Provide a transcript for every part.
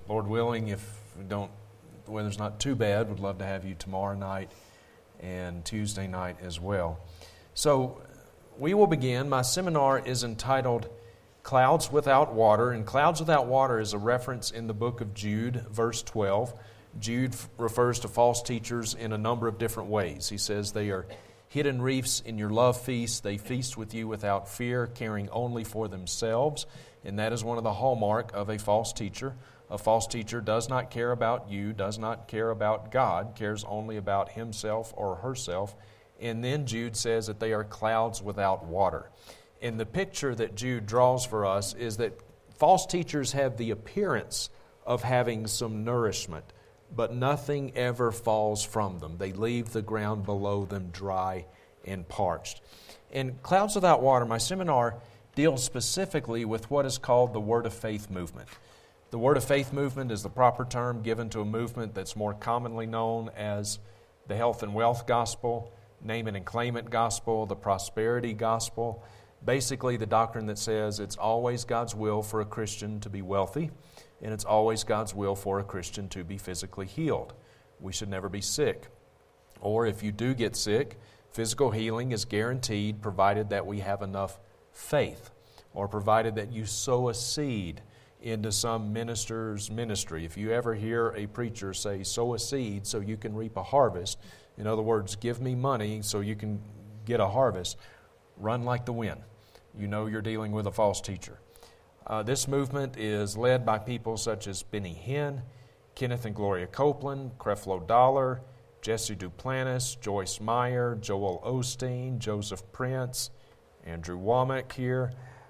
Lord willing, if the weather's not too bad, would love to have you tomorrow night and Tuesday night as well. So we will begin. My seminar is entitled Clouds Without Water, and Clouds Without Water is a reference in the book of Jude, verse 12. Jude refers to false teachers in a number of different ways. He says they are hidden reefs in your love feast. They feast with you without fear, caring only for themselves. And that is one of the hallmark of a false teacher. A false teacher does not care about you, does not care about God, cares only about himself or herself. And then Jude says that they are clouds without water. And the picture that Jude draws for us is that false teachers have the appearance of having some nourishment, but nothing ever falls from them. They leave the ground below them dry and parched. In Clouds Without Water, my seminar deals specifically with what is called the Word of Faith movement. The Word of Faith movement is the proper term given to a movement that's more commonly known as the health and wealth gospel, name it and claim it gospel, the prosperity gospel. Basically, the doctrine that says it's always God's will for a Christian to be wealthy, and it's always God's will for a Christian to be physically healed. We should never be sick. Or if you do get sick, physical healing is guaranteed provided that we have enough faith, or provided that you sow a seed into some minister's ministry. If you ever hear a preacher say, sow a seed so you can reap a harvest, in other words, give me money so you can get a harvest, run like the wind. You know you're dealing with a false teacher. This movement is led by people such as Benny Hinn, Kenneth and Gloria Copeland, Creflo Dollar, Jesse Duplantis, Joyce Meyer, Joel Osteen, Joseph Prince, Andrew Womack here.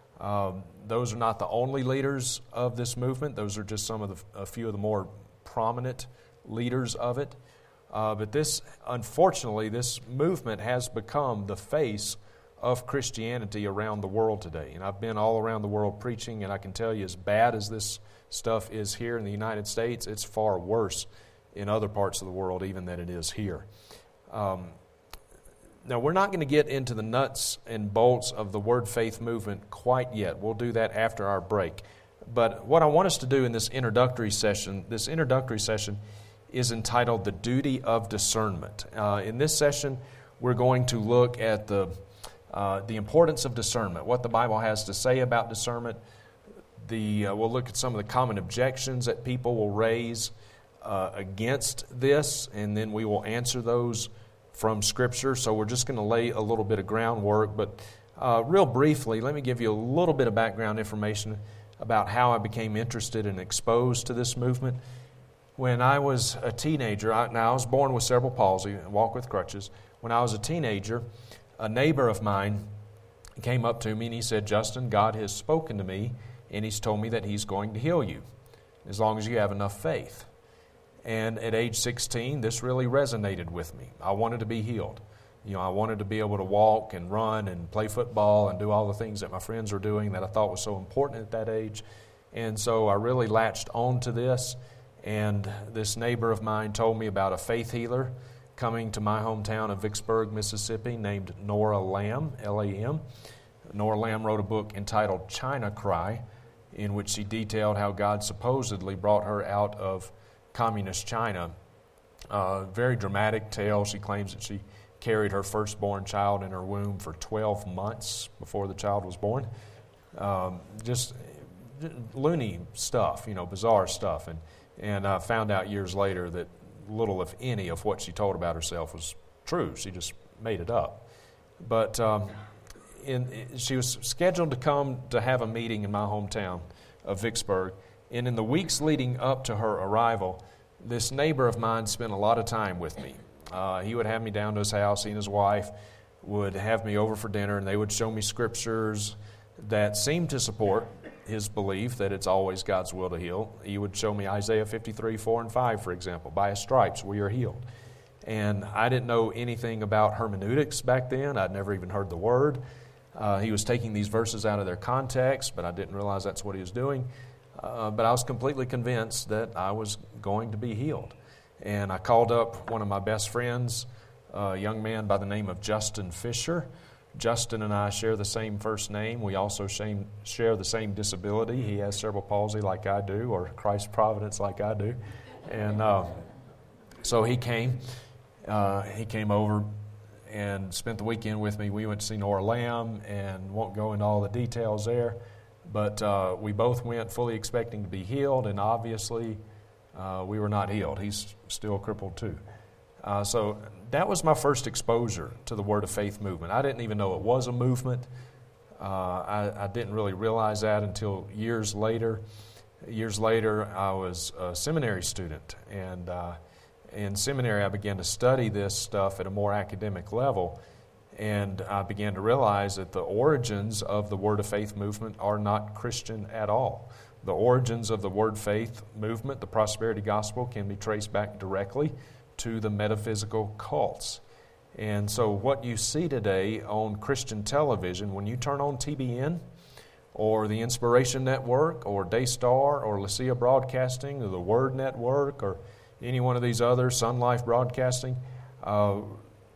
Those are not the only leaders of this movement. Those are just a few of the more prominent leaders of it. But unfortunately, this movement has become the face of Christianity around the world today. And I've been all around the world preaching, and I can tell you, as bad as this stuff is here in the United States, it's far worse in other parts of the world even than it is here. Now, we're not going to get into the nuts and bolts of the Word Faith movement quite yet. We'll do that after our break. But what I want us to do in this introductory session is entitled The Duty of Discernment. In this session, we're going to look at the importance of discernment, what the Bible has to say about discernment. We'll look at some of the common objections that people will raise against this, and then we will answer those from Scripture. So we're just going to lay a little bit of groundwork, but real briefly, let me give you a little bit of background information about how I became interested and exposed to this movement. When I was a teenager, I was born with cerebral palsy and walk with crutches. When I was a teenager, a neighbor of mine came up to me and he said, "Justin, God has spoken to me and He's told me that He's going to heal you as long as you have enough faith." And at age 16, this really resonated with me. I wanted to be healed. I wanted to be able to walk and run and play football and do all the things that my friends were doing that I thought was so important at that age. And so I really latched on to this. And this neighbor of mine told me about a faith healer coming to my hometown of Vicksburg, Mississippi, named Nora Lamb, L-A-M. Nora Lamb wrote a book entitled China Cry, in which she detailed how God supposedly brought her out of communist China. Very dramatic tale. She claims that she carried her firstborn child in her womb for 12 months before the child was born. Just loony stuff, bizarre stuff. And I found out years later that little, if any, of what she told about herself was true. She just made it up. But she was scheduled to come to have a meeting in my hometown of Vicksburg. And in the weeks leading up to her arrival, this neighbor of mine spent a lot of time with me. He would have me down to his house. He and his wife would have me over for dinner, and they would show me scriptures that seemed to support his belief that it's always God's will to heal. He would show me Isaiah 53, 4 and 5, for example. By His stripes we are healed. And I didn't know anything about hermeneutics back then. I'd never even heard the word. He was taking these verses out of their context, but I didn't realize that's what he was doing. But I was completely convinced that I was going to be healed. And I called up one of my best friends, a young man by the name of Justin Fisher. Justin and I share the same first name. We also share the same disability. He has cerebral palsy like I do, or Christ Providence like I do. And so he came over and spent the weekend with me. We went to see Nora Lamb, and won't go into all the details there. But we both went fully expecting to be healed, and obviously we were not healed. He's still crippled too. So that was my first exposure to the Word of Faith movement. I didn't even know it was a movement. I didn't really realize that until years later. Years later, I was a seminary student, and in seminary I began to study this stuff at a more academic level, and I began to realize that the origins of the Word of Faith movement are not Christian at all. The origins of the Word Faith movement, the prosperity gospel, can be traced back directly to the metaphysical cults. And so what you see today on Christian television, when you turn on TBN or the Inspiration Network or Daystar or Lucia Broadcasting or the Word Network or any one of these other, Sun Life Broadcasting, not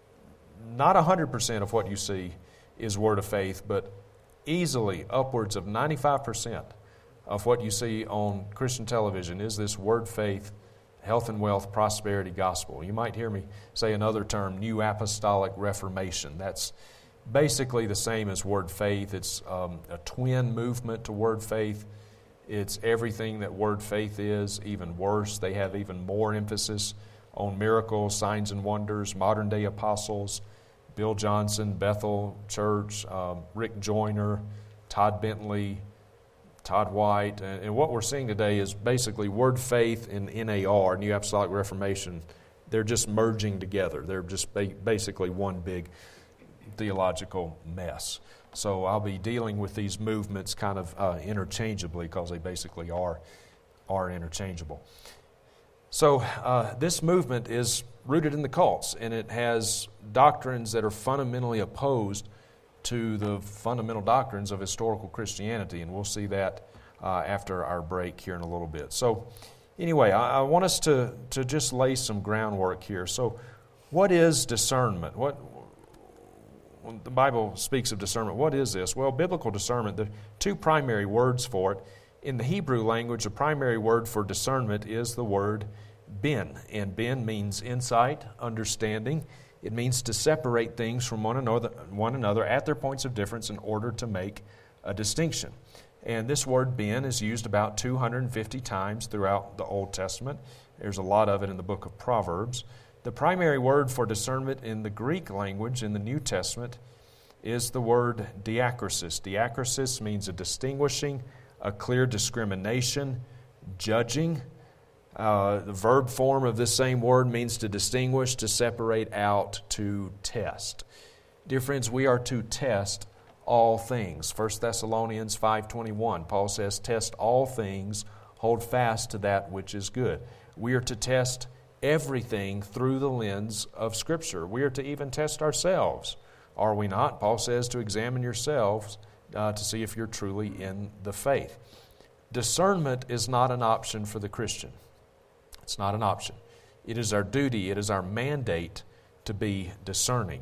100% of what you see is Word of Faith, but easily upwards of 95% of what you see on Christian television is this Word Faith, health and wealth, prosperity gospel. You might hear me say another term, New Apostolic Reformation. That's basically the same as Word Faith. It's a twin movement to Word Faith. It's everything that Word Faith is, even worse. They have even more emphasis on miracles, signs and wonders, modern-day apostles, Bill Johnson, Bethel Church, Rick Joyner, Todd Bentley, Todd White. And what we're seeing today is basically Word Faith and NAR, New Apostolic Reformation. They're just merging together. They're just basically one big theological mess. So I'll be dealing with these movements kind of interchangeably because they basically are interchangeable. So this movement is rooted in the cults, and it has doctrines that are fundamentally opposed to the fundamental doctrines of historical Christianity, and we'll see that after our break here in a little bit. So anyway, I want us to just lay some groundwork here. So what is discernment? When the Bible speaks of discernment, what is this? Well, biblical discernment, the two primary words for it. In the Hebrew language, the primary word for discernment is the word ben, and ben means insight, understanding. It means to separate things from one another at their points of difference in order to make a distinction. And this word ben is used about 250 times throughout the Old Testament. There's a lot of it in the book of Proverbs. The primary word for discernment in the Greek language in the New Testament is the word diakrisis. Diakrisis means a distinguishing, a clear discrimination, judging. The verb form of this same word means to distinguish, to separate out, to test. Dear friends, we are to test all things. 1 Thessalonians 5:21, Paul says, test all things, hold fast to that which is good. We are to test everything through the lens of Scripture. We are to even test ourselves, are we not? Paul says to examine yourselves to see if you're truly in the faith. Discernment is not an option for the Christian. It's not an option. It is our duty, it is our mandate to be discerning.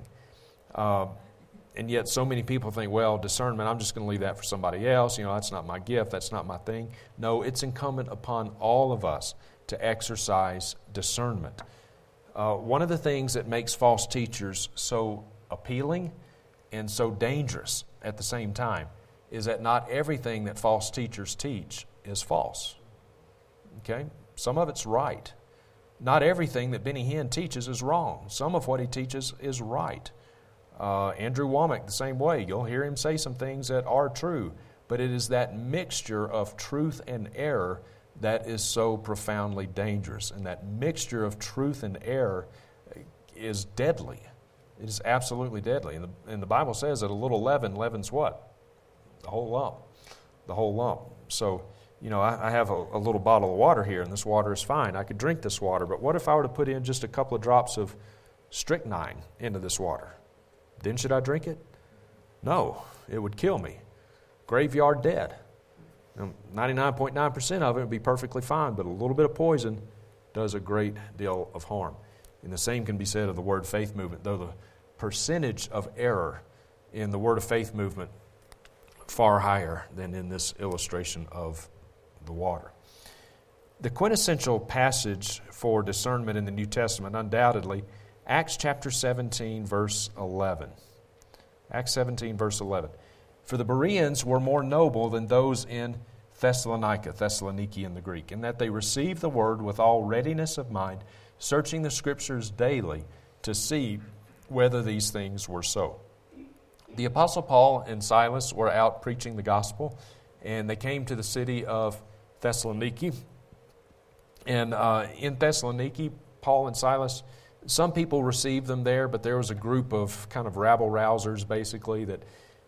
And yet so many people think, well, discernment, I'm just going to leave that for somebody else. That's not my gift, that's not my thing. No, it's incumbent upon all of us to exercise discernment. One of the things that makes false teachers so appealing and so dangerous at the same time is that not everything that false teachers teach is false. Okay? Some of it's right. Not everything that Benny Hinn teaches is wrong. Some of what he teaches is right. Andrew Womack, the same way. You'll hear him say some things that are true, but it is that mixture of truth and error that is so profoundly dangerous. And that mixture of truth and error is deadly. It is absolutely deadly. And the Bible says that a little leaven leavens what? The whole lump. The whole lump. So, I have a little bottle of water here, and this water is fine. I could drink this water, but what if I were to put in just a couple of drops of strychnine into this water? Then should I drink it? No, it would kill me. Graveyard dead. 99.9% of it would be perfectly fine, but a little bit of poison does a great deal of harm. And the same can be said of the Word Faith movement, though the percentage of error in the Word of Faith movement far higher than in this illustration of the water. The quintessential passage for discernment in the New Testament, undoubtedly, Acts chapter 17, verse 11. Acts 17, verse 11. For the Bereans were more noble than those in Thessalonica, Thessaloniki in the Greek, in that they received the word with all readiness of mind, searching the Scriptures daily to see whether these things were so. The Apostle Paul and Silas were out preaching the gospel, and they came to the city of Thessaloniki. And in Thessaloniki, Paul and Silas, some people received them there, but there was a group of kind of rabble-rousers, basically, that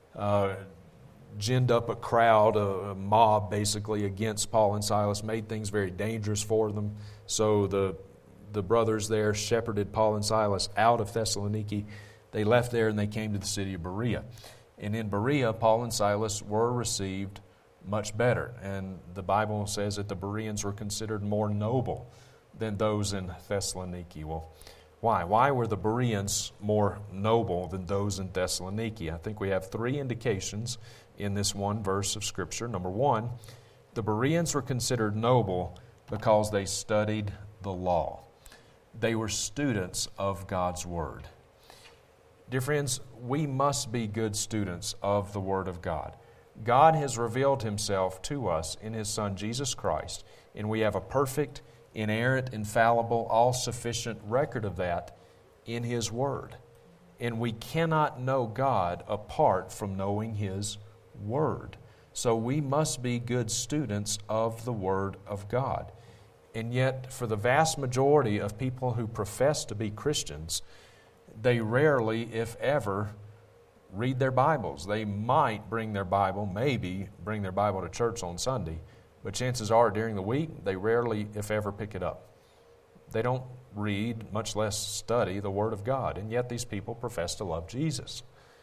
ginned up a crowd, a mob, basically, against Paul and Silas, made things very dangerous for them. So the brothers there shepherded Paul and Silas out of Thessaloniki. They left there and they came to the city of Berea. And in Berea, Paul and Silas were received much better. And the Bible says that the Bereans were considered more noble than those in Thessaloniki. Well, why? Why were the Bereans more noble than those in Thessaloniki? I think we have three indications in this one verse of Scripture. Number one, the Bereans were considered noble because they studied the law. They were students of God's Word. Dear friends, we must be good students of the Word of God. God has revealed Himself to us in His Son, Jesus Christ, and we have a perfect, inerrant, infallible, all-sufficient record of that in His Word. And we cannot know God apart from knowing His Word. So we must be good students of the Word of God. And yet, for the vast majority of people who profess to be Christians, they rarely, if ever, read their Bibles. They might bring their Bible, maybe bring their Bible to church on Sunday, but chances are during the week, they rarely, if ever, pick it up. They don't read, much less study, the Word of God, and yet these people profess to love Jesus.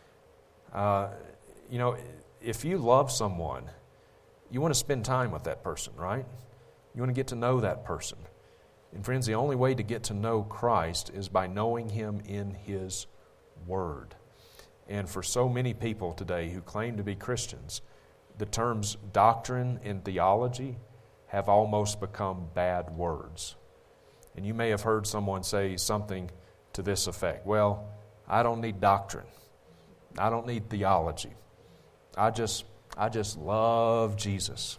If you love someone, you want to spend time with that person, right? You want to get to know that person. And friends, the only way to get to know Christ is by knowing Him in His Word. And for so many people today who claim to be Christians, the terms doctrine and theology have almost become bad words. And you may have heard someone say something to this effect. Well, I don't need doctrine. I don't need theology. I just love Jesus.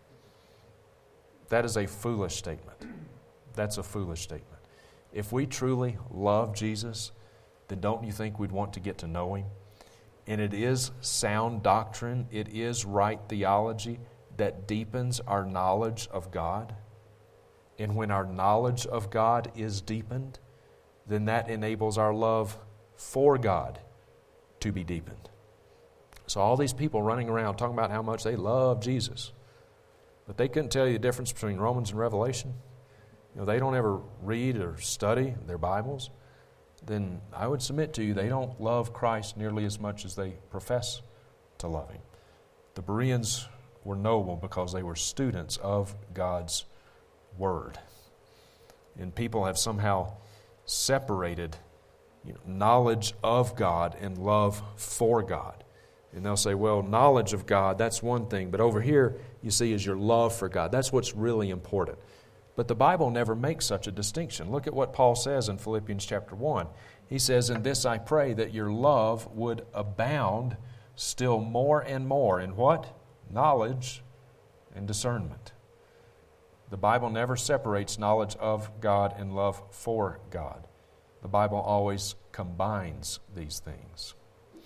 That is a foolish statement. That's a foolish statement. If we truly love Jesus, then don't you think we'd want to get to know Him? And it is sound doctrine, it is right theology that deepens our knowledge of God. And when our knowledge of God is deepened, then that enables our love for God to be deepened. So all these people running around talking about how much they love Jesus, but they couldn't tell you the difference between Romans and Revelation. They don't ever read or study their Bibles. Then I would submit to you they don't love Christ nearly as much as they profess to love Him. The Bereans were noble because they were students of God's Word. And people have somehow separated knowledge of God and love for God. And they'll say, well, knowledge of God, that's one thing. But over here, you see, is your love for God. That's what's really important. But the Bible never makes such a distinction. Look at what Paul says in Philippians chapter 1. He says, "In this I pray, that your love would abound still more and more." In what? Knowledge and discernment. The Bible never separates knowledge of God and love for God. The Bible always combines these things.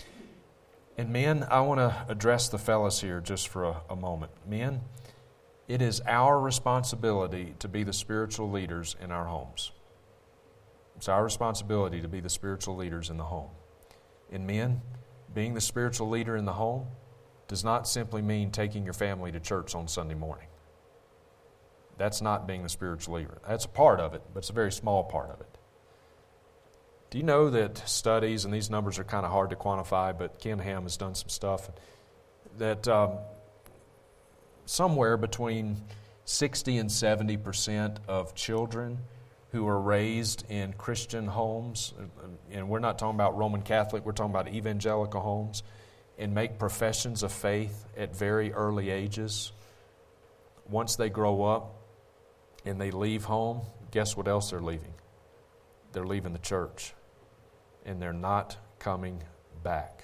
And men, I want to address the fellas here just for a moment. Men, it is our responsibility to be the spiritual leaders in our homes. It's our responsibility to be the spiritual leaders in the home. And men, being the spiritual leader in the home does not simply mean taking your family to church on Sunday morning. That's not being the spiritual leader. That's a part of it, but it's a very small part of it. Do you know that studies, and these numbers are kind of hard to quantify, but Ken Ham has done some stuff, that somewhere between 60 and 70% of children who are raised in Christian homes, and we're not talking about Roman Catholic, we're talking about evangelical homes, and make professions of faith at very early ages, once they grow up and they leave home, guess what else they're leaving? They're leaving the church, and they're not coming back.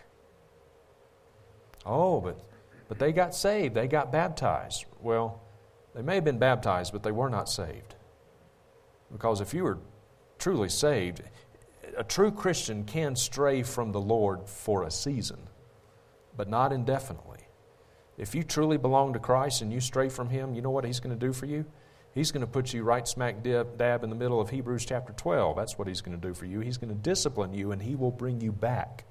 Oh, but they got saved, they got baptized. Well, they may have been baptized, but they were not saved. Because if you were truly saved, a true Christian can stray from the Lord for a season, but not indefinitely. If you truly belong to Christ and you stray from Him, you know what He's going to do for you? He's going to put you right smack dab in the middle of Hebrews chapter 12. That's what He's going to do for you. He's going to discipline you, and He will bring you back.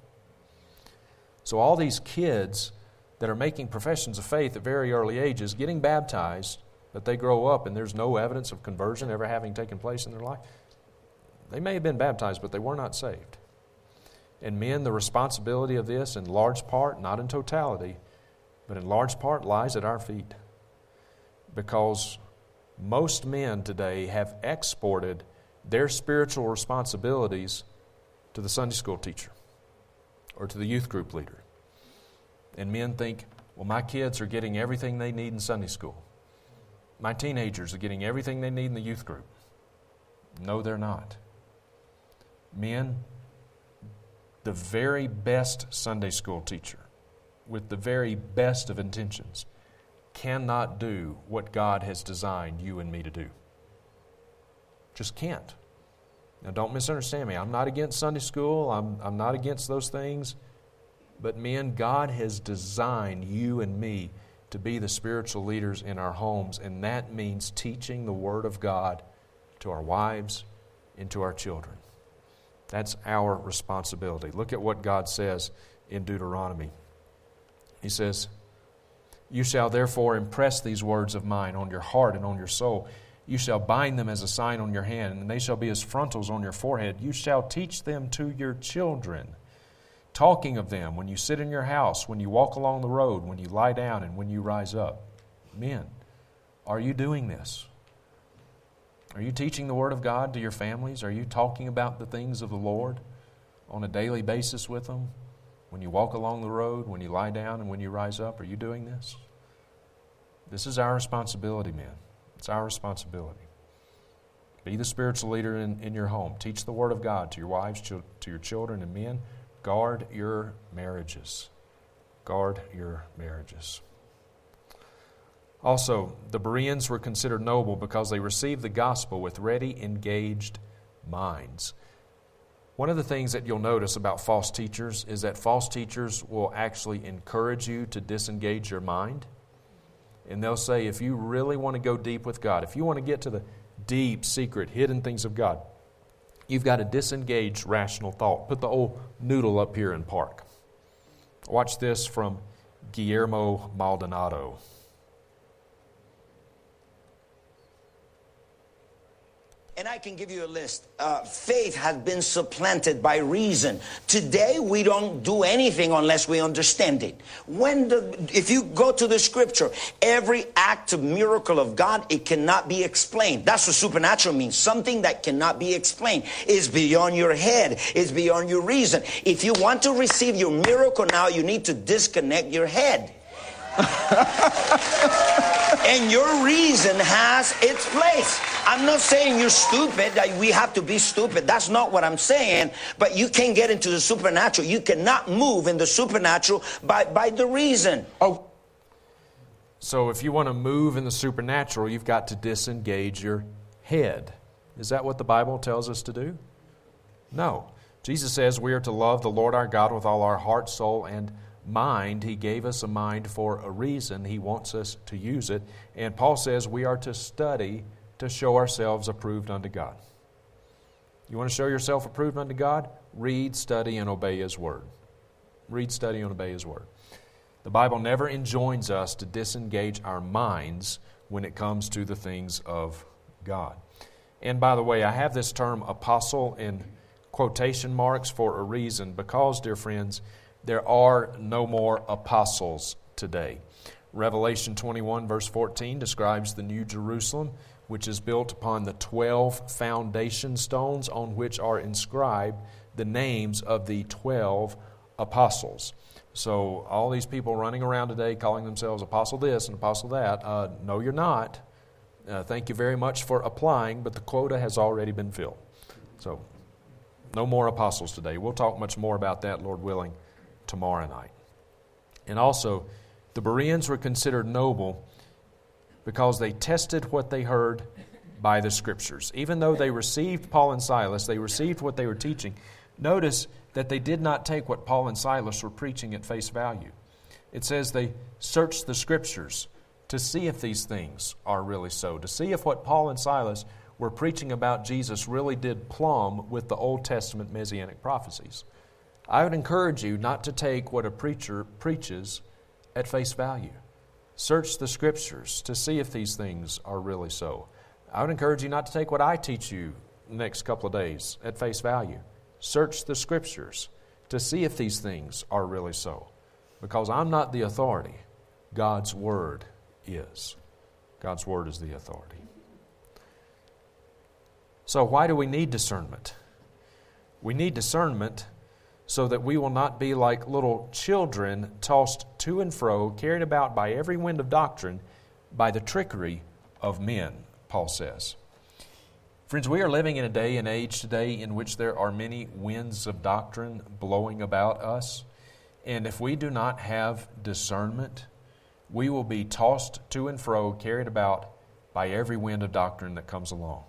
So all these kids that are making professions of faith at very early ages, getting baptized, but they grow up and there's no evidence of conversion ever having taken place in their life, they may have been baptized, but they were not saved. And men, the responsibility of this in large part, not in totality, but in large part lies at our feet. Because most men today have exported their spiritual responsibilities to the Sunday school teacher or to the youth group leader. And men think, well, my kids are getting everything they need in Sunday school. My teenagers are getting everything they need in the youth group. No, they're not. Men, the very best Sunday school teacher, with the very best of intentions, cannot do what God has designed you and me to do. Just can't. Now, don't misunderstand me. I'm not against Sunday school. I'm not against those things. But men, God has designed you and me to be the spiritual leaders in our homes, and that means teaching the Word of God to our wives and to our children. That's our responsibility. Look at what God says in Deuteronomy. He says, "You shall therefore impress these words of mine on your heart and on your soul. You shall bind them as a sign on your hand, and they shall be as frontals on your forehead. You shall teach them to your children, talking of them when you sit in your house, when you walk along the road, when you lie down, and when you rise up." Men, are you doing this? Are you teaching the Word of God to your families? Are you talking about the things of the Lord on a daily basis with them? When you walk along the road, when you lie down, and when you rise up, are you doing this? This is our responsibility, men. It's our responsibility. Be the spiritual leader in your home. Teach the Word of God to your wives, to your children, and men. Guard your marriages. Guard your marriages. Also, the Bereans were considered noble because they received the gospel with ready, engaged minds. One of the things that you'll notice about false teachers is that false teachers will actually encourage you to disengage your mind. And they'll say, if you really want to go deep with God, if you want to get to the deep, secret, hidden things of God, you've got to disengage rational thought. Put the old noodle up here in park. Watch this from Guillermo Maldonado. And I can give you a list. Faith has been supplanted by reason. Today, we don't do anything unless we understand it. If you go to the scripture, every act of miracle of God, it cannot be explained. That's what supernatural means. Something that cannot be explained is beyond your head, is beyond your reason. If you want to receive your miracle now, you need to disconnect your head. And your reason has its place. I'm not saying you're stupid, that we have to be stupid. That's not what I'm saying. But you can get into the supernatural. You cannot move in the supernatural by the reason. Oh. So if you want to move in the supernatural, you've got to disengage your head. Is that what the Bible tells us to do? No. Jesus says we are to love the Lord our God with all our heart, soul, and mind. He gave us a mind for a reason. He wants us to use it. And Paul says we are to study to show ourselves approved unto God. You want to show yourself approved unto God? Read, study, and obey His Word. Read, study, and obey His Word. The Bible never enjoins us to disengage our minds when it comes to the things of God. And by the way, I have this term apostle in quotation marks for a reason, because, dear friends, there are no more apostles today. Revelation 21 verse 14 describes the New Jerusalem, which is built upon the 12 foundation stones on which are inscribed the names of the 12 apostles. So all these people running around today calling themselves apostle this and apostle that, no, you're not. Thank you very much for applying, but the quota has already been filled. So no more apostles today. We'll talk much more about that, Lord willing, tomorrow night. And also, the Bereans were considered noble because they tested what they heard by the Scriptures. Even though they received Paul and Silas, they received what they were teaching, notice that they did not take what Paul and Silas were preaching at face value. It says they searched the Scriptures to see if these things are really so, to see if what Paul and Silas were preaching about Jesus really did plumb with the Old Testament Messianic prophecies. I would encourage you not to take what a preacher preaches at face value. Search the Scriptures to see if these things are really so. I would encourage you not to take what I teach you the next couple of days at face value. Search the Scriptures to see if these things are really so. Because I'm not the authority. God's Word is. God's Word is the authority. So why do we need discernment? We need discernment so that we will not be like little children tossed to and fro, carried about by every wind of doctrine, by the trickery of men, Paul says. Friends, we are living in a day and age today in which there are many winds of doctrine blowing about us. And if we do not have discernment, we will be tossed to and fro, carried about by every wind of doctrine that comes along.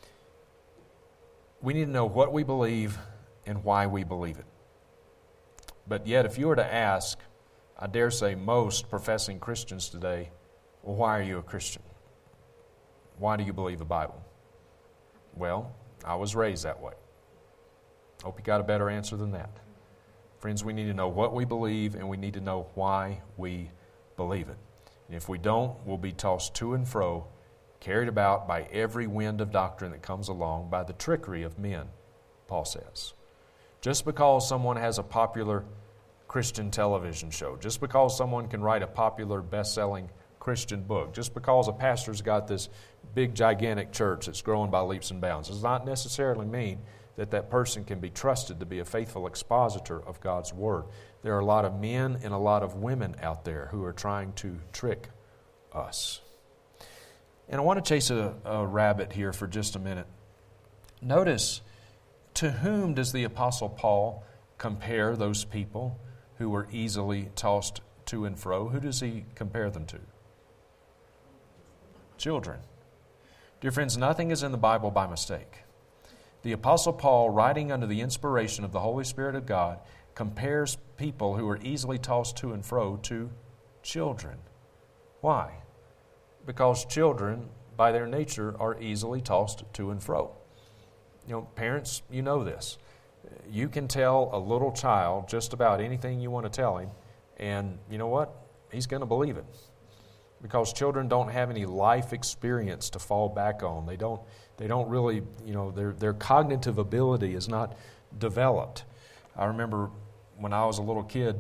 We need to know what we believe and why we believe it. But yet, if you were to ask, I dare say most professing Christians today, well, why are you a Christian? Why do you believe the Bible? Well, I was raised that way. Hope you got a better answer than that. Friends, we need to know what we believe and we need to know why we believe it. And if we don't, we'll be tossed to and fro, carried about by every wind of doctrine that comes along, by the trickery of men, Paul says. Just because someone has a popular Christian television show, just because someone can write a popular best-selling Christian book, just because a pastor's got this big, gigantic church that's growing by leaps and bounds, does not necessarily mean that that person can be trusted to be a faithful expositor of God's Word. There are a lot of men and a lot of women out there who are trying to trick us. And I want to chase a rabbit here for just a minute. Notice, to whom does the Apostle Paul compare those people who were easily tossed to and fro? Who does he compare them to? Children. Dear friends, nothing is in the Bible by mistake. The Apostle Paul, writing under the inspiration of the Holy Spirit of God, compares people who are easily tossed to and fro to children. Why? Because children, by their nature, are easily tossed to and fro. You know, parents, you know this. You can tell a little child just about anything you want to tell him, and you know what? He's going to believe it. Because children don't have any life experience to fall back on. They don't really, their cognitive ability is not developed. I remember when I was a little kid,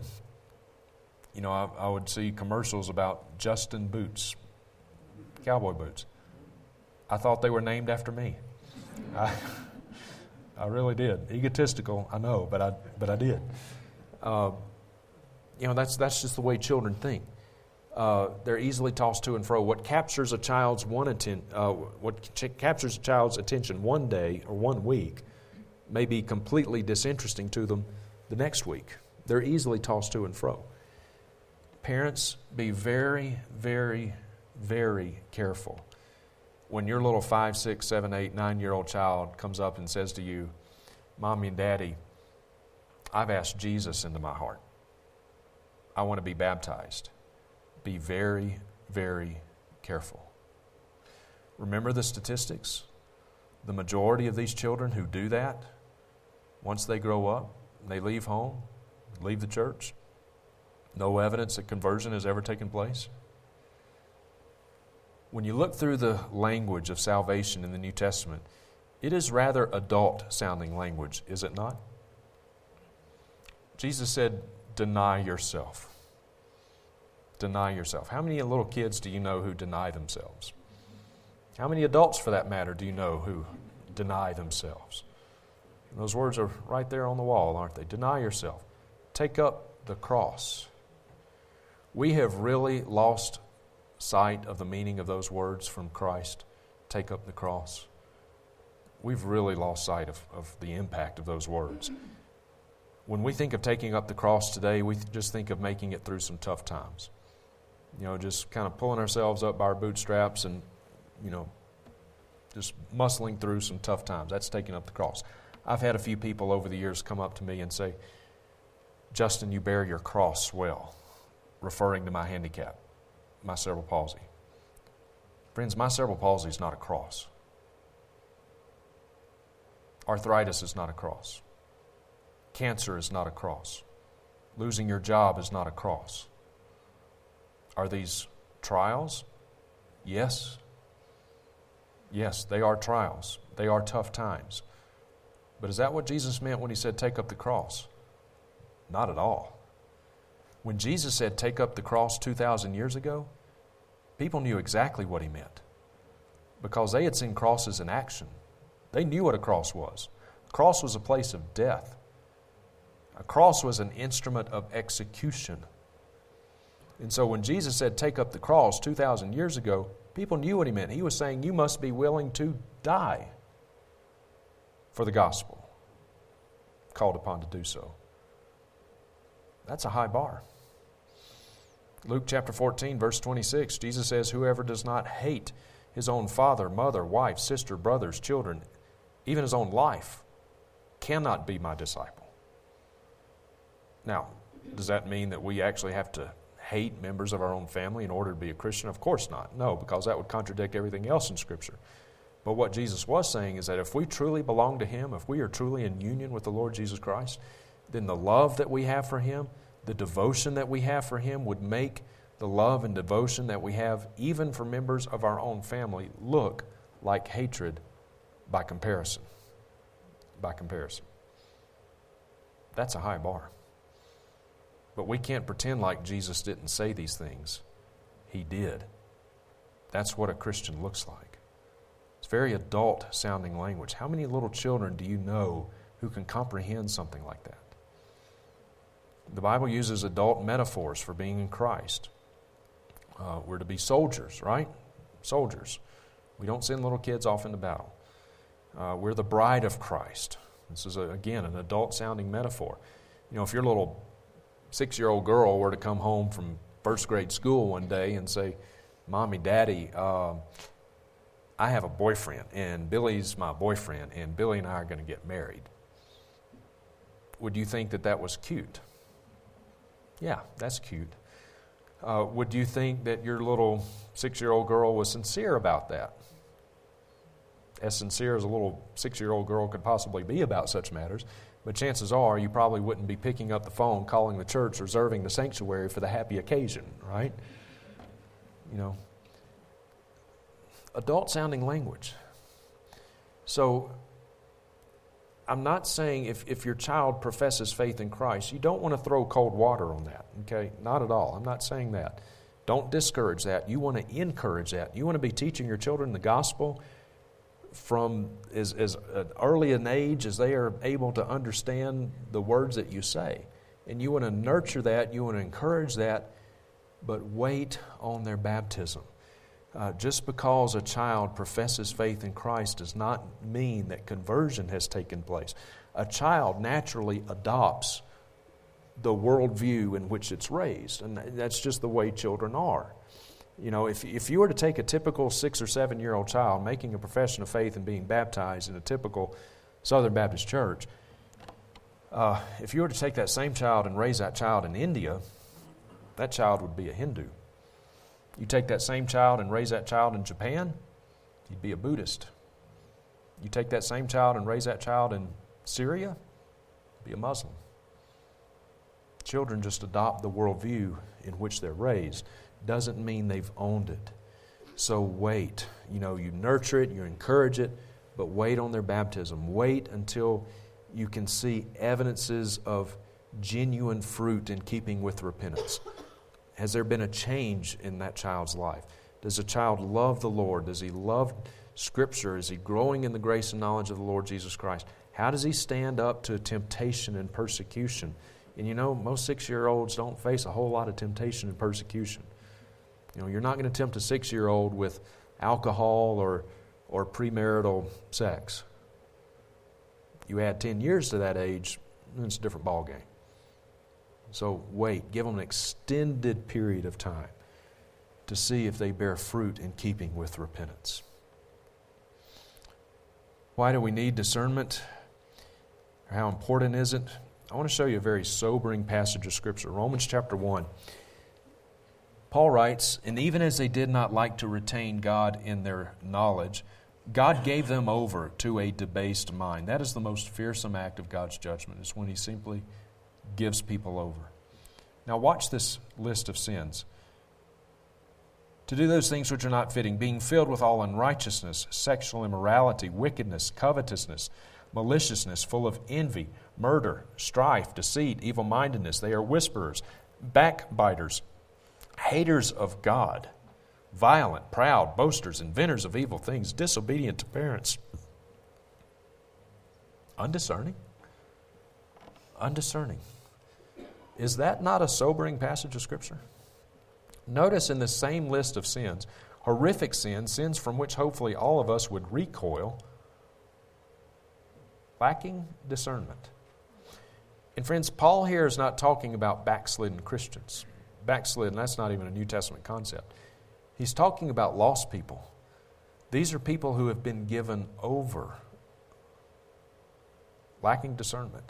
I would see commercials about Justin boots, cowboy boots. I thought they were named after me. I really did. Egotistical, I know, but I did. That's just the way children think. They're easily tossed to and fro. What captures a child's attention one day or 1 week may be completely disinteresting to them the next week. They're easily tossed to and fro. Parents, be very, very, very careful when your little 5, 6, 7, 8, 9-year-old child comes up and says to you, Mommy and Daddy, I've asked Jesus into my heart. I want to be baptized. Be very, very careful. Remember the statistics? The majority of these children who do that, once they grow up, they leave home, leave the church, no evidence that conversion has ever taken place. When you look through the language of salvation in the New Testament, it is rather adult-sounding language, is it not? Jesus said, deny yourself. Deny yourself. How many little kids do you know who deny themselves? How many adults, for that matter, do you know who deny themselves? And those words are right there on the wall, aren't they? Deny yourself. Take up the cross. We have really lost sight of the meaning of those words from Christ. Take up the cross. We've really lost sight of the impact of those words. When we think of taking up the cross today, we just think of making it through some tough times. Just kind of pulling ourselves up by our bootstraps and, just muscling through some tough times. That's taking up the cross. I've had a few people over the years come up to me and say, Justin, you bear your cross well, referring to my handicap, my cerebral palsy. Friends, my cerebral palsy is not a cross. Arthritis is not a cross. Cancer is not a cross. Losing your job is not a cross. Are these trials? Yes. Yes, they are trials. They are tough times. But is that what Jesus meant when he said, take up the cross? Not at all. When Jesus said, take up the cross 2,000 years ago, people knew exactly what he meant because they had seen crosses in action. They knew what a cross was. A cross was a place of death. A cross was an instrument of execution. And so when Jesus said, take up the cross 2,000 years ago, people knew what he meant. He was saying, you must be willing to die for the gospel, called upon to do so. That's a high bar. Luke chapter 14, verse 26, Jesus says, whoever does not hate his own father, mother, wife, sister, brothers, children, even his own life, cannot be my disciple. Now, does that mean that we actually have to hate members of our own family in order to be a Christian? Of course not. No, because that would contradict everything else in Scripture. But what Jesus was saying is that if we truly belong to Him, if we are truly in union with the Lord Jesus Christ, then the love that we have for Him, the devotion that we have for Him would make the love and devotion that we have even for members of our own family look like hatred by comparison. By comparison. That's a high bar. But we can't pretend like Jesus didn't say these things. He did. That's what a Christian looks like. It's very adult-sounding language. How many little children do you know who can comprehend something like that? The Bible uses adult metaphors for being in Christ. We're to be soldiers, right? Soldiers. We don't send little kids off into battle. We're the bride of Christ. This is, again, an adult-sounding metaphor. If your little 6-year-old girl were to come home from first grade school one day and say, Mommy, Daddy, I have a boyfriend, and Billy's my boyfriend, and Billy and I are going to get married. Would you think that that was cute? Yeah, that's cute. Would you think that your little 6-year-old girl was sincere about that? As sincere as a little 6-year-old girl could possibly be about such matters, but chances are you probably wouldn't be picking up the phone, calling the church, reserving the sanctuary for the happy occasion, right? Adult-sounding language. So, I'm not saying if your child professes faith in Christ, you don't want to throw cold water on that, okay? Not at all. I'm not saying that. Don't discourage that. You want to encourage that. You want to be teaching your children the gospel from as early an age as they are able to understand the words that you say. And you want to nurture that, you want to encourage that, but wait on their baptism. Just because a child professes faith in Christ does not mean that conversion has taken place. A child naturally adopts the worldview in which it's raised, and that's just the way children are. If you were to take a typical 6 or 7-year-old child making a profession of faith and being baptized in a typical Southern Baptist church, if you were to take that same child and raise that child in India, that child would be a Hindu. You take that same child and raise that child in Japan, you'd be a Buddhist. You take that same child and raise that child in Syria, you'd be a Muslim. Children just adopt the worldview in which they're raised. Doesn't mean they've owned it. So wait. You nurture it, you encourage it, but wait on their baptism. Wait until you can see evidences of genuine fruit in keeping with repentance. Has there been a change in that child's life? Does a child love the Lord? Does he love Scripture? Is he growing in the grace and knowledge of the Lord Jesus Christ? How does he stand up to temptation and persecution? And most 6-year-olds don't face a whole lot of temptation and persecution. You're not going to tempt a 6-year-old with alcohol or premarital sex. You add 10 years to that age, and it's a different ballgame. So wait, give them an extended period of time to see if they bear fruit in keeping with repentance. Why do we need discernment? How important is it? I want to show you a very sobering passage of Scripture. Romans chapter 1. Paul writes, "And even as they did not like to retain God in their knowledge, God gave them over to a debased mind." That is the most fearsome act of God's judgment, is when He simply gives people over. Now watch this list of sins. "To do those things which are not fitting, being filled with all unrighteousness, sexual immorality, wickedness, covetousness, maliciousness, full of envy, murder, strife, deceit, evil-mindedness. They are whisperers, backbiters, haters of God, violent, proud, boasters, inventors of evil things, disobedient to parents." Undiscerning. Undiscerning. Is that not a sobering passage of Scripture? Notice in the same list of sins, horrific sins, sins from which hopefully all of us would recoil, lacking discernment. And friends, Paul here is not talking about backslidden Christians. Backslidden, that's not even a New Testament concept. He's talking about lost people. These are people who have been given over, lacking discernment.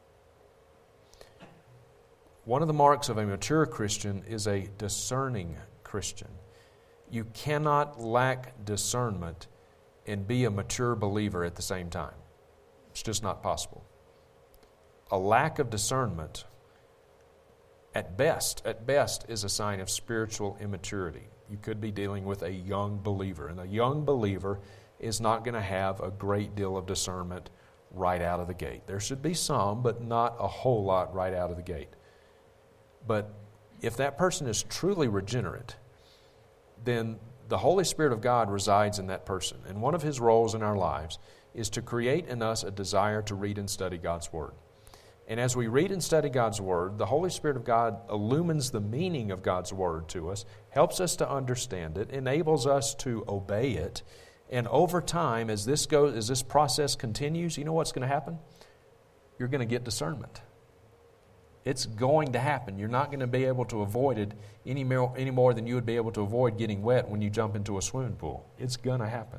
One of the marks of a mature Christian is a discerning Christian. You cannot lack discernment and be a mature believer at the same time. It's just not possible. A lack of discernment, at best, is a sign of spiritual immaturity. You could be dealing with a young believer, and a young believer is not going to have a great deal of discernment right out of the gate. There should be some, but not a whole lot right out of the gate. But if that person is truly regenerate, then the Holy Spirit of God resides in that person. And one of His roles in our lives is to create in us a desire to read and study God's Word. And as we read and study God's Word, the Holy Spirit of God illumines the meaning of God's Word to us, helps us to understand it, enables us to obey it. And over time, as this process continues, you know what's going to happen? You're going to get discernment. It's going to happen. You're not going to be able to avoid it any more than you would be able to avoid getting wet when you jump into a swimming pool. It's going to happen.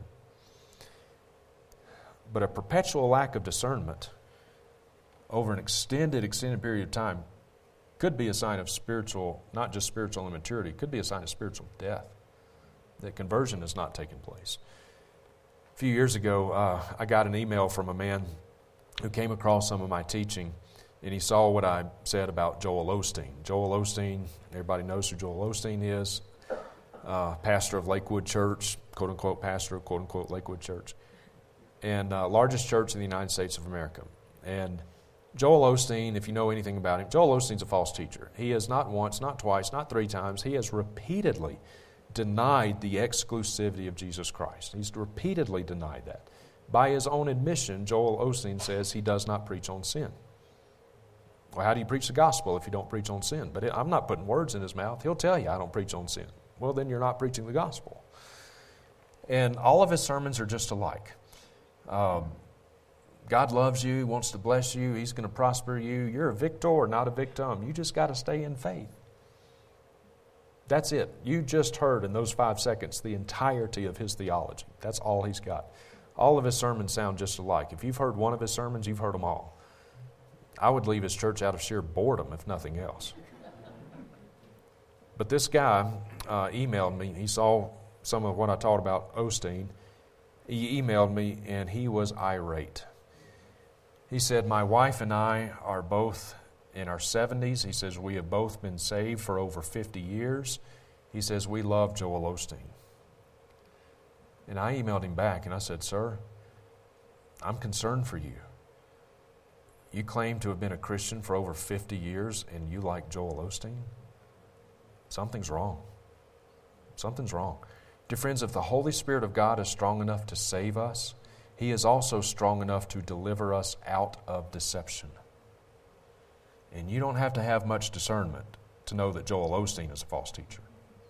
But a perpetual lack of discernment over an extended period of time could be a sign of spiritual, not just spiritual immaturity, it could be a sign of spiritual death, that conversion has not taken place. A few years ago, I got an email from a man who came across some of my teaching, and he saw what I said about Joel Osteen. Joel Osteen, everybody knows who Joel Osteen is, pastor of Lakewood Church, quote-unquote pastor of quote-unquote Lakewood Church, and largest church in the United States of America. And Joel Osteen, if you know anything about him, Joel Osteen's a false teacher. He has not once, not twice, not 3 times, he has repeatedly denied the exclusivity of Jesus Christ. He's repeatedly denied that. By his own admission, Joel Osteen says he does not preach on sin. Well, how do you preach the gospel if you don't preach on sin? But I'm not putting words in his mouth. He'll tell you I don't preach on sin. Well, then you're not preaching the gospel. And all of his sermons are just alike. God loves you, He wants to bless you, He's going to prosper you. You're a victor, not a victim. You just got to stay in faith. That's it. You just heard in those 5 seconds the entirety of his theology. That's all he's got. All of his sermons sound just alike. If you've heard one of his sermons, you've heard them all. I would leave his church out of sheer boredom, if nothing else. But this guy emailed me. He saw some of what I taught about Osteen. He emailed me, and he was irate. He said, "My wife and I are both in our 70s. He says, we have both been saved for over 50 years. He says, we love Joel Osteen. And I emailed him back, and I said, "Sir, I'm concerned for you. You claim to have been a Christian for over 50 years, and you like Joel Osteen? Something's wrong. Something's wrong." Dear friends, if the Holy Spirit of God is strong enough to save us, He is also strong enough to deliver us out of deception. And you don't have to have much discernment to know that Joel Osteen is a false teacher.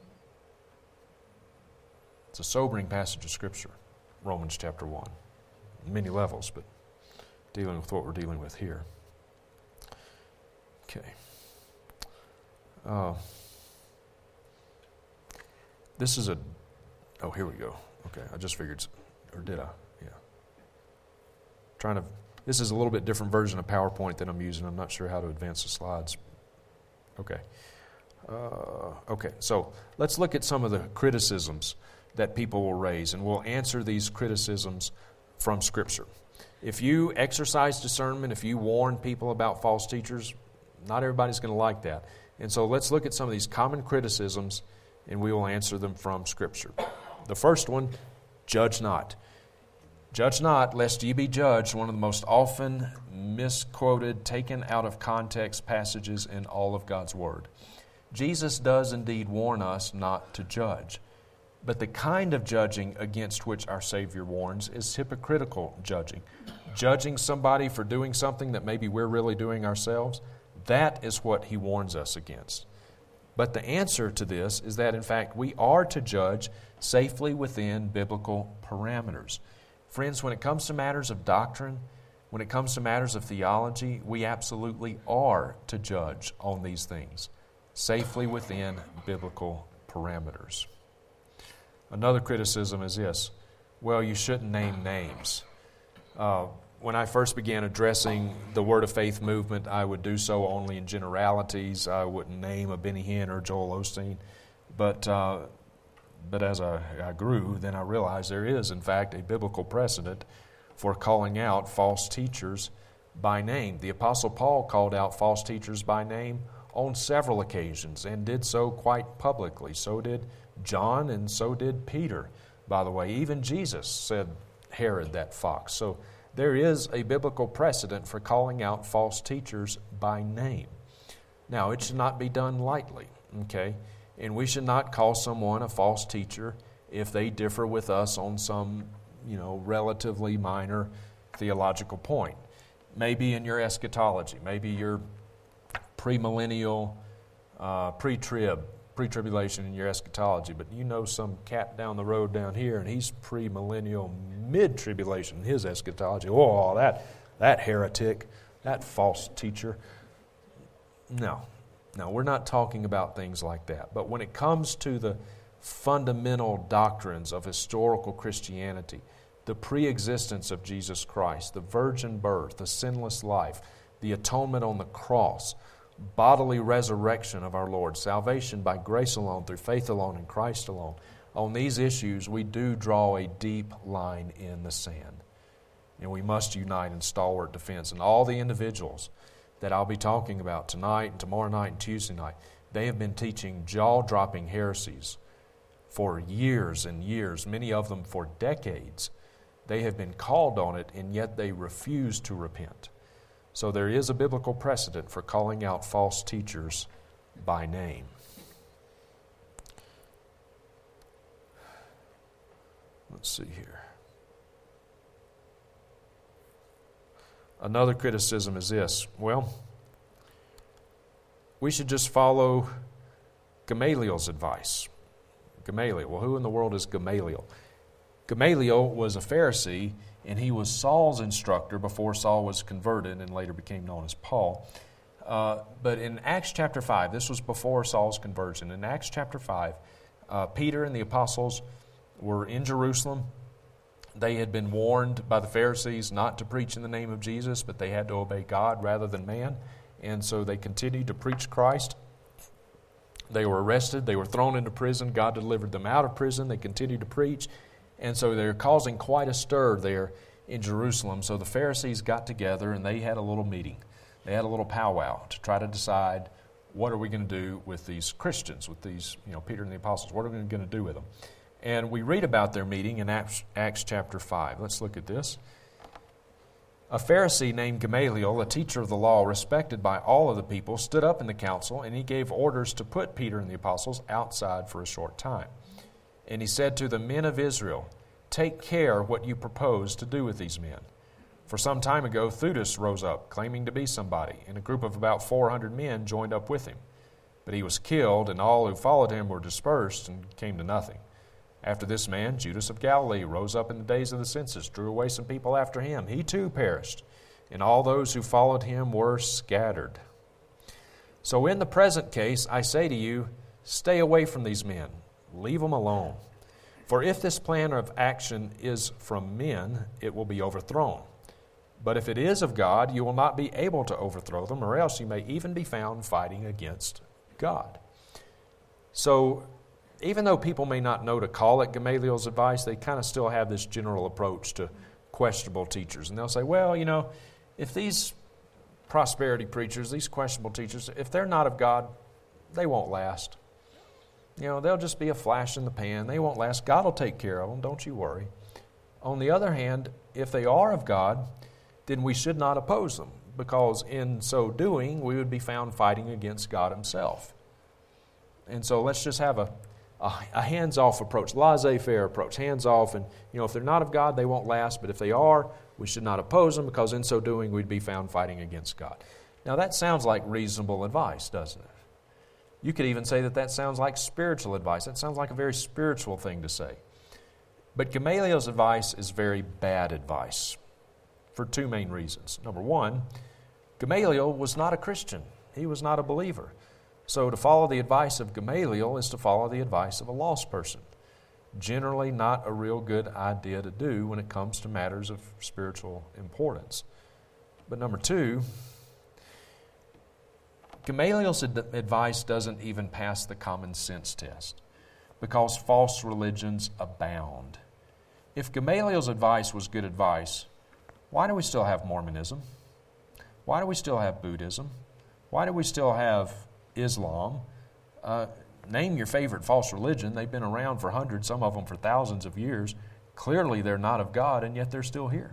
It's a sobering passage of Scripture, Romans chapter 1. Many levels, but dealing with what we're dealing with here. Okay. This is here we go. Okay, I just figured, or did I? Yeah. This is a little bit different version of PowerPoint that I'm using. I'm not sure how to advance the slides. Okay. Okay, so let's look at some of the criticisms that people will raise, and we'll answer these criticisms from Scripture. If you exercise discernment, if you warn people about false teachers, not everybody's going to like that. And so let's look at some of these common criticisms, and we will answer them from Scripture. The first one, judge not. Judge not, lest ye be judged, one of the most often misquoted, taken out of context passages in all of God's Word. Jesus does indeed warn us not to judge. But the kind of judging against which our Savior warns is hypocritical judging. Judging somebody for doing something that maybe we're really doing ourselves, that is what He warns us against. But the answer to this is that, in fact, we are to judge safely within biblical parameters. Friends, when it comes to matters of doctrine, when it comes to matters of theology, we absolutely are to judge on these things, safely within biblical parameters. Another criticism is this: well, you shouldn't name names. When I first began addressing the Word of Faith movement, I would do so only in generalities. I wouldn't name a Benny Hinn or Joel Osteen. But as I grew, then I realized there is, in fact, a biblical precedent for calling out false teachers by name. The Apostle Paul called out false teachers by name on several occasions and did so quite publicly. So did John and so did Peter, by the way. Even Jesus said, Herod, that fox. So there is a biblical precedent for calling out false teachers by name. Now, it should not be done lightly, okay? And we should not call someone a false teacher if they differ with us on some, relatively minor theological point. Maybe in your eschatology, maybe your premillennial, pre-tribulation in your eschatology, but some cat down the road down here, and he's premillennial, mid-tribulation in his eschatology. Oh, that heretic, that false teacher. No, we're not talking about things like that. But when it comes to the fundamental doctrines of historical Christianity, the pre-existence of Jesus Christ, the virgin birth, the sinless life, the atonement on the cross, bodily resurrection of our Lord, salvation by grace alone, through faith alone, in Christ alone. On these issues, we do draw a deep line in the sand. And we must unite in stalwart defense. And all the individuals that I'll be talking about tonight and tomorrow night and Tuesday night, they have been teaching jaw-dropping heresies for years and years, many of them for decades. They have been called on it, and yet they refuse to repent. So there is a biblical precedent for calling out false teachers by name. Let's see here. Another criticism is this: well, we should just follow Gamaliel's advice. Gamaliel. Well, who in the world is Gamaliel? Gamaliel was a Pharisee, and he was Saul's instructor before Saul was converted and later became known as Paul. But in Acts chapter 5, this was before Saul's conversion. In Acts chapter 5, Peter and the apostles were in Jerusalem. They had been warned by the Pharisees not to preach in the name of Jesus, but they had to obey God rather than man. And so they continued to preach Christ. They were arrested. They were thrown into prison. God delivered them out of prison. They continued to preach. And so they're causing quite a stir there in Jerusalem. So the Pharisees got together and they had a little meeting. They had a little powwow to try to decide, what are we going to do with these Christians, with these, Peter and the apostles? What are we going to do with them? And we read about their meeting in Acts chapter 5. Let's look at this. A Pharisee named Gamaliel, a teacher of the law, respected by all of the people, stood up in the council, and he gave orders to put Peter and the apostles outside for a short time. And he said to the men of Israel, "Take care what you propose to do with these men." For some time ago, Theudas rose up, claiming to be somebody, and a group of about 400 men joined up with him. But he was killed, and all who followed him were dispersed and came to nothing. After this man, Judas of Galilee rose up in the days of the census, drew away some people after him. He too perished, and all those who followed him were scattered. So in the present case, I say to you, stay away from these men. Leave them alone. For if this plan of action is from men, it will be overthrown. But if it is of God, you will not be able to overthrow them, or else you may even be found fighting against God. So even though people may not know to call it Gamaliel's advice, they kind of still have this general approach to questionable teachers. And they'll say, well, if these prosperity preachers, these questionable teachers, if they're not of God, they won't last. They'll just be a flash in the pan. They won't last. God will take care of them. Don't you worry. On the other hand, if they are of God, then we should not oppose them, because in so doing, we would be found fighting against God himself. And so let's just have a hands-off approach, laissez-faire approach, hands-off. And, if they're not of God, they won't last. But if they are, we should not oppose them, because in so doing, we'd be found fighting against God. Now, that sounds like reasonable advice, doesn't it? You could even say that sounds like spiritual advice. That sounds like a very spiritual thing to say. But Gamaliel's advice is very bad advice for two main reasons. Number one, Gamaliel was not a Christian. He was not a believer. So to follow the advice of Gamaliel is to follow the advice of a lost person. Generally not a real good idea to do when it comes to matters of spiritual importance. But number two, Gamaliel's advice doesn't even pass the common sense test, because false religions abound. If Gamaliel's advice was good advice, why do we still have Mormonism? Why do we still have Buddhism? Why do we still have Islam? Name your favorite false religion. They've been around for hundreds, some of them for thousands of years. Clearly they're not of God, and yet they're still here.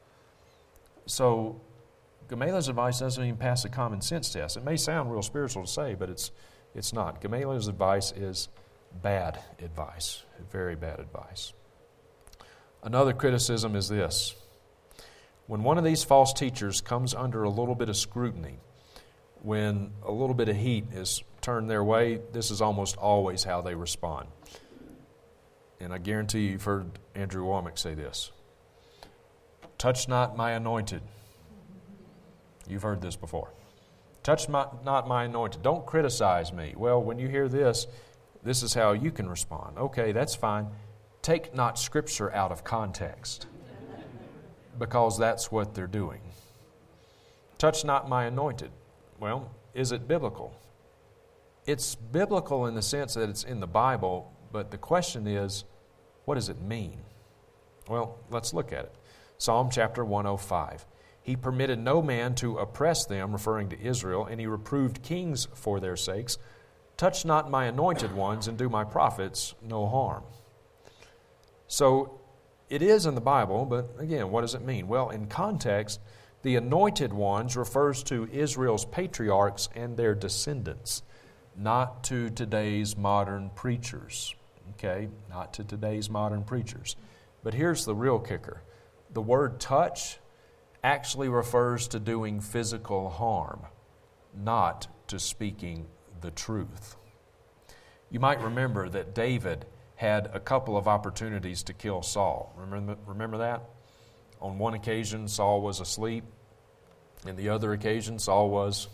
So Gamaliel's advice doesn't even pass the common sense test. It may sound real spiritual to say, but it's not. Gamaliel's advice is bad advice, very bad advice. Another criticism is this. When one of these false teachers comes under a little bit of scrutiny, when a little bit of heat is turned their way, this is almost always how they respond. And I guarantee you've heard Andrew Womack say this. Touch not my anointed. You've heard this before. Touch not my anointed. Don't criticize me. Well, when you hear this is how you can respond. Okay, that's fine. Take not Scripture out of context, because that's what they're doing. Touch not my anointed. Well, is it biblical? It's biblical in the sense that it's in the Bible, but the question is, what does it mean? Well, let's look at it. Psalm chapter 105. He permitted no man to oppress them, referring to Israel, and he reproved kings for their sakes. Touch not my anointed ones, and do my prophets no harm. So it is in the Bible, but again, what does it mean? Well, in context, the anointed ones refers to Israel's patriarchs and their descendants, not to today's modern preachers. Okay, not to today's modern preachers. But here's the real kicker. The word touch actually refers to doing physical harm, not to speaking the truth. You might remember that David had a couple of opportunities to kill Saul. Remember that? On one occasion, Saul was asleep. And the other occasion, Saul was,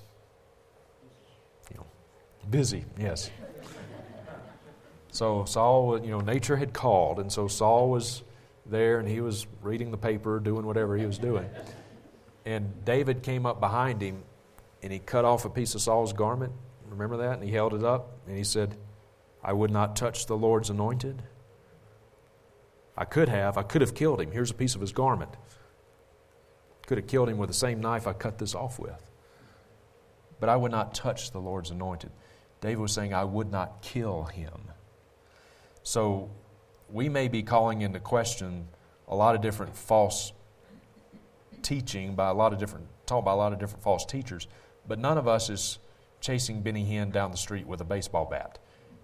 busy. Yes. So Saul, nature had called, and so Saul was there, and he was reading the paper, doing whatever he was doing. And David came up behind him, and he cut off a piece of Saul's garment. Remember that? And he held it up, and he said, I would not touch the Lord's anointed. I could have killed him. Here's a piece of his garment. Could have killed him with the same knife I cut this off with. But I would not touch the Lord's anointed. David was saying, I would not kill him. So we may be calling into question a lot of different false teaching taught by a lot of different false teachers, but none of us is chasing Benny Hinn down the street with a baseball bat.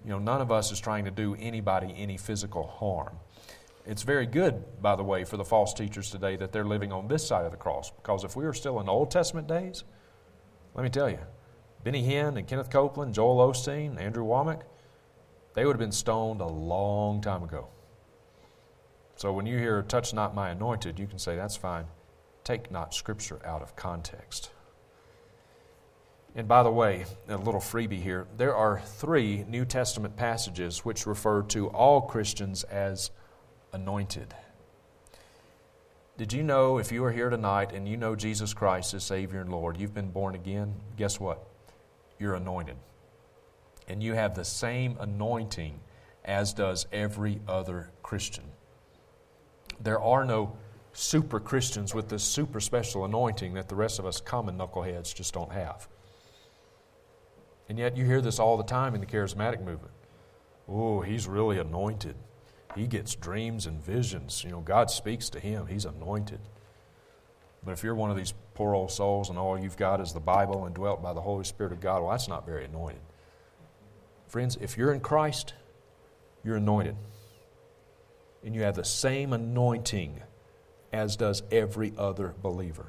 None of us is trying to do anybody any physical harm. It's very good, by the way, for the false teachers today that they're living on this side of the cross. Because if we were still in Old Testament days, let me tell you, Benny Hinn and Kenneth Copeland, Joel Osteen, Andrew Womack, they would have been stoned a long time ago. So when you hear, touch not my anointed, you can say, that's fine. Take not Scripture out of context. And by the way, a little freebie here, there are 3 New Testament passages which refer to all Christians as anointed. Did you know if you are here tonight and you know Jesus Christ as Savior and Lord, you've been born again, guess what? You're anointed. And you have the same anointing as does every other Christian. There are no super Christians with this super special anointing that the rest of us common knuckleheads just don't have. And yet you hear this all the time in the charismatic movement. Oh, he's really anointed. He gets dreams and visions. God speaks to him. He's anointed. But if you're one of these poor old souls and all you've got is the Bible and dwelt by the Holy Spirit of God, well, that's not very anointed. Friends, if you're in Christ, you're anointed. And you have the same anointing as does every other believer.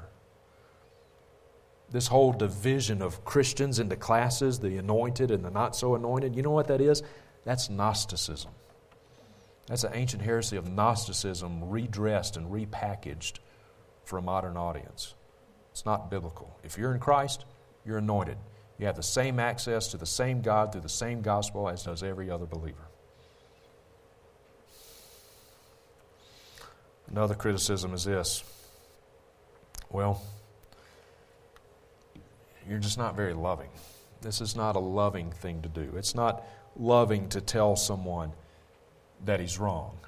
This whole division of Christians into classes, the anointed and the not so anointed, you know what that is? That's Gnosticism. That's an ancient heresy of Gnosticism redressed and repackaged for a modern audience. It's not biblical. If you're in Christ, you're anointed. You have the same access to the same God through the same gospel as does every other believer. Another criticism is this. Well, you're just not very loving. This is not a loving thing to do. It's not loving to tell someone that he's wrong.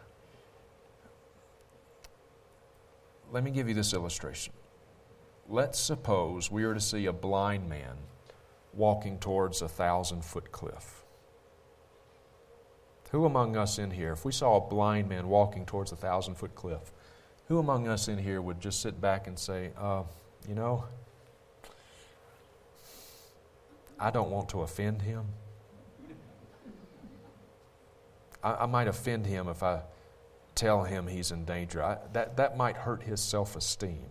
Let me give you this illustration. Let's suppose we are to see a blind man walking towards a 1,000-foot cliff. Who among us in here, if we saw a blind man walking towards a 1,000-foot cliff, who among us in here would just sit back and say, I don't want to offend him. I might offend him if I tell him he's in danger. That might hurt his self-esteem.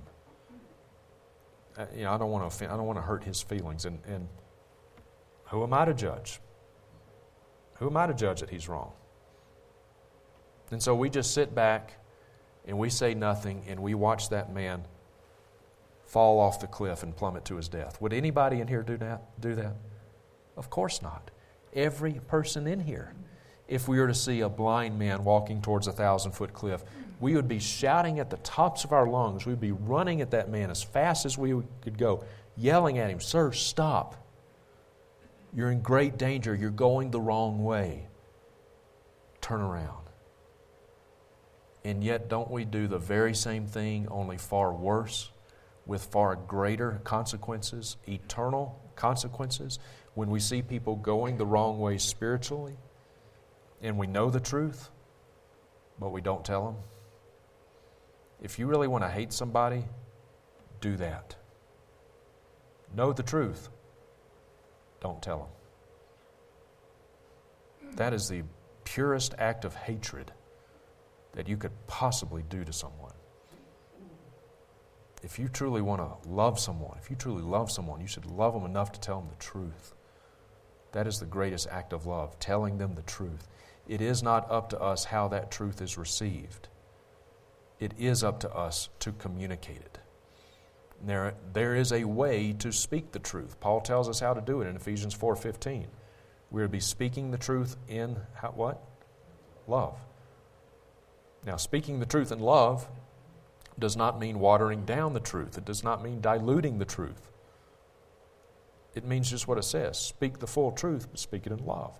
I don't want to offend. I don't want to hurt his feelings. And who am I to judge? Who am I to judge that he's wrong? And so we just sit back and we say nothing and we watch that man fall off the cliff and plummet to his death. Would anybody in here do that? Of course not. Every person in here. If we were to see a blind man walking towards a 1,000-foot cliff, we would be shouting at the tops of our lungs. We'd be running at that man as fast as we could go, yelling at him, "Sir, stop. You're in great danger. You're going the wrong way. Turn around." And yet, don't we do the very same thing, only far worse, with far greater consequences, eternal consequences, when we see people going the wrong way spiritually, and we know the truth, but we don't tell them? If you really want to hate somebody, do that. Know the truth. Don't tell them. That is the purest act of hatred that you could possibly do to someone. If you truly want to love someone, you should love them enough to tell them the truth. That is the greatest act of love, telling them the truth. It is not up to us how that truth is received. It is up to us to communicate it. There is a way to speak the truth. Paul tells us how to do it in Ephesians 4:15. We're to be speaking the truth in what? Love. Now, speaking the truth in love does not mean watering down the truth. It does not mean diluting the truth. It means just what it says. Speak the full truth, but speak it in love.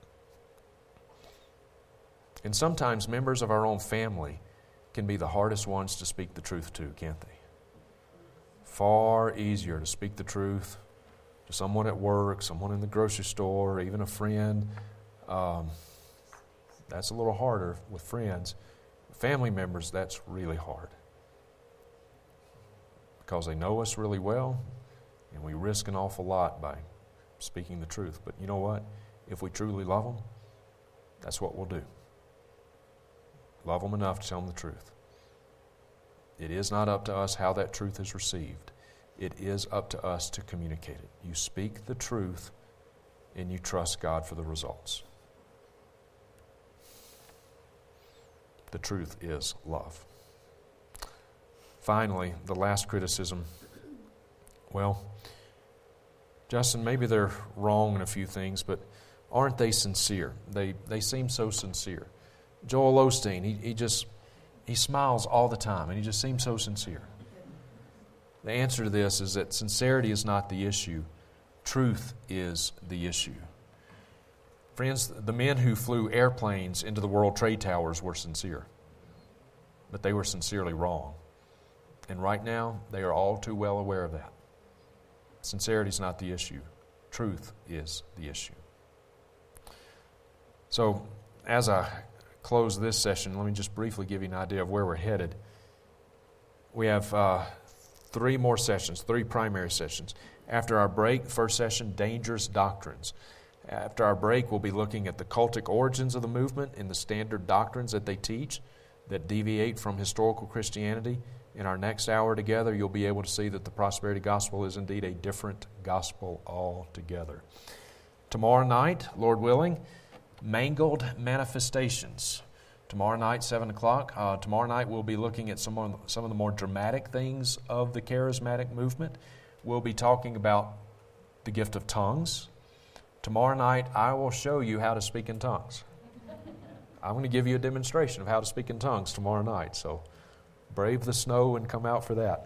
And sometimes members of our own family can be the hardest ones to speak the truth to, can't they? Far easier to speak the truth to someone at work, someone in the grocery store, even a friend. That's a little harder with friends. Family members, that's really hard. Because they know us really well, and we risk an awful lot by speaking the truth. But you know what? If we truly love them, That's what we'll do. Love them enough to tell them the truth. It is not up to us how that truth is received. It is up to us to communicate it. You speak the truth and you trust God for the results. The truth is love. Finally, the last criticism. Well, Justin, maybe they're wrong in a few things, but aren't they sincere? They seem so sincere. Joel Osteen, he smiles all the time, and he just seems so sincere. The answer to this is that sincerity is not the issue. Truth is the issue. Friends, the men who flew airplanes into the World Trade Towers were sincere, but they were sincerely wrong. And right now, they are all too well aware of that. Sincerity is not the issue. Truth is the issue. So, as I close this session, let me just briefly give you an idea of where we're headed. We have 3 more sessions, 3 primary sessions. After our break, first session, Dangerous Doctrines. After our break, we'll be looking at the cultic origins of the movement and the standard doctrines that they teach that deviate from historical Christianity. In our next hour together, you'll be able to see that the prosperity gospel is indeed a different gospel altogether. Tomorrow night, Lord willing, Mangled Manifestations. Tomorrow night, 7 o'clock. Tomorrow night, we'll be looking at some of the more dramatic things of the charismatic movement. We'll be talking about the gift of tongues. Tomorrow night, I will show you how to speak in tongues. I'm going to give you a demonstration of how to speak in tongues tomorrow night. So brave the snow and come out for that.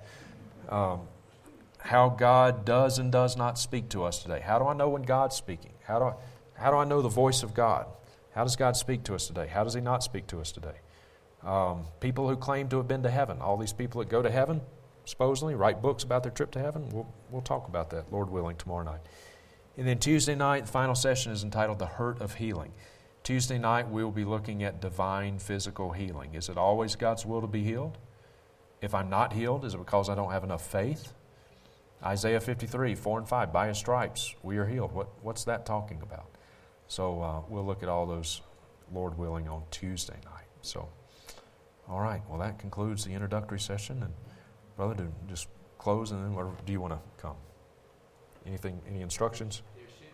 How God does and does not speak to us today. How do I know when God's speaking? How do I know the voice of God? How does God speak to us today? How does He not speak to us today? People who claim to have been to heaven. All these people that go to heaven, supposedly, write books about their trip to heaven. We'll talk about that, Lord willing, tomorrow night. And then Tuesday night, the final session is entitled The Hurt of Healing. Tuesday night, we'll be looking at divine physical healing. Is it always God's will to be healed? If I'm not healed, is it because I don't have enough faith? Isaiah 53, 4 and 5, by His stripes we are healed. What's that talking about? So we'll look at all those, Lord willing, on Tuesday night. So, all right, well, that concludes the introductory session. And Brother, to just close, and then do you want to come? Any instructions? There